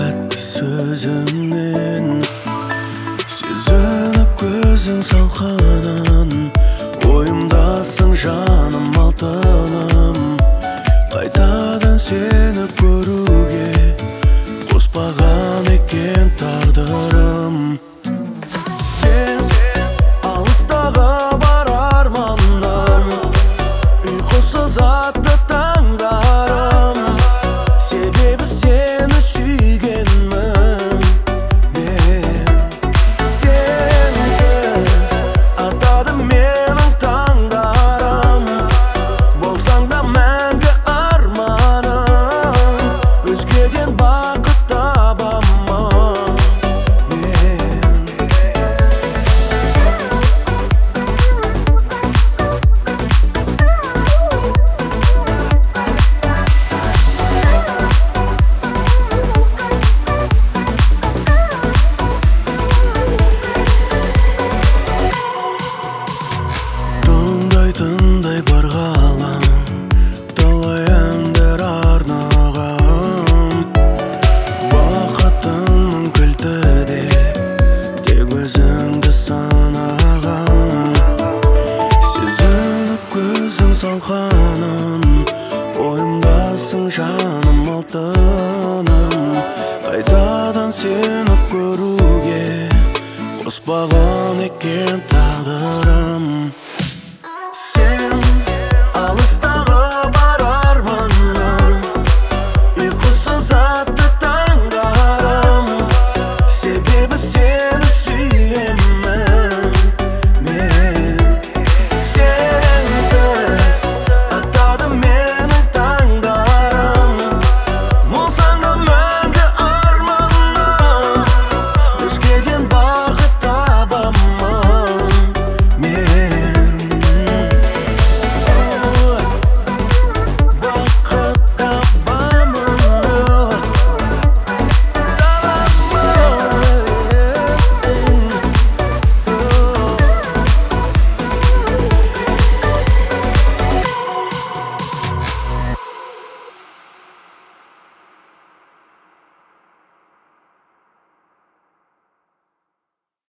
тәтті сөзіңнен сезініп көзің салқынын, ойымдасың жаным алтыным. Қайтадан сені көруге қоспаған екен тағдырым. Сен алыстағы бар арманым, ұйқысыз атты таңдарым. Себебі сені сүйгенмін мен. Сенсіз атады менің таңдарым. Болсаң да мәңгі арманым, өзгеден бақыт табамын мен. Тыңдай бар ғалам, талай әндер арнаған. Бақытыңның кілті деп тек өзіңді санаған. Сезініп көзің салқанын, ойымдасың жаным алтыным. Қайтадан сені көруге қоспаған екен тағдырым.